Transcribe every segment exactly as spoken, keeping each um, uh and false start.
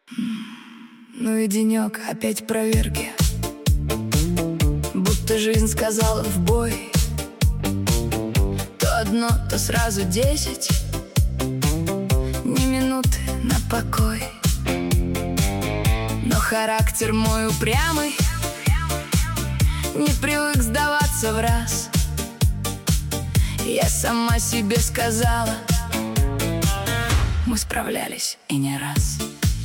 Ну и денек, опять проверки. Будто жизнь сказала в бой. То одно, то сразу десять. Ни минуты на покой. Но характер мой упрямый, не привык сдаваться в раз. Я сама себе сказала, мы справлялись и не раз.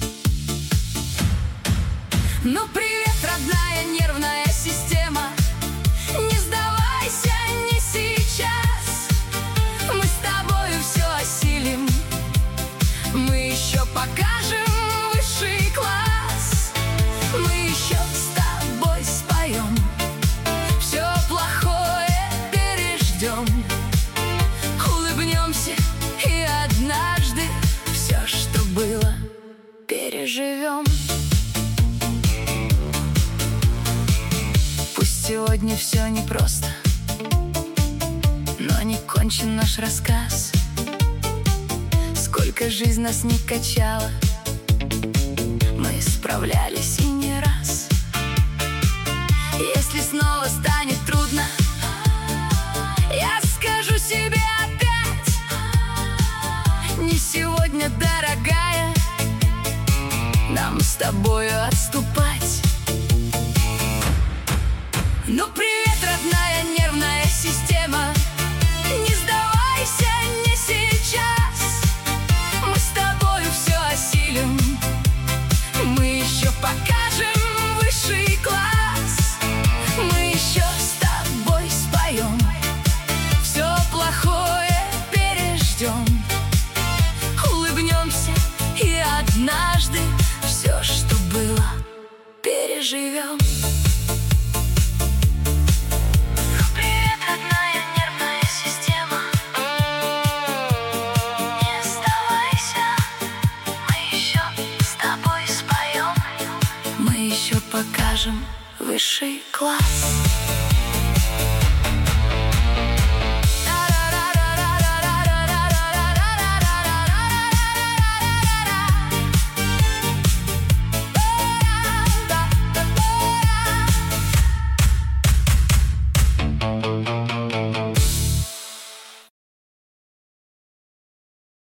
Ну привет, родная нервная система, не сдавайся не сейчас. Мы с тобою все осилим, мы еще покажем высший класс. Мы еще с тобой споем, все плохое переждем. Улыбнемся и однажды все, что было, переживем. Пусть сегодня все непросто, но не кончен наш рассказ. Сколько жизнь нас не качала, мы справлялись и не раз. Если снова станет трудно, я скажу себе опять: не сегодня, дорогая, нам с тобою отступать. Ну привет, родная нервная система, не сдавайся не сейчас. Мы с тобою все осилим, мы еще покажем высший класс. Мы еще с тобой споем, все плохое переждем. Улыбнемся и однажды все, что было, переживем.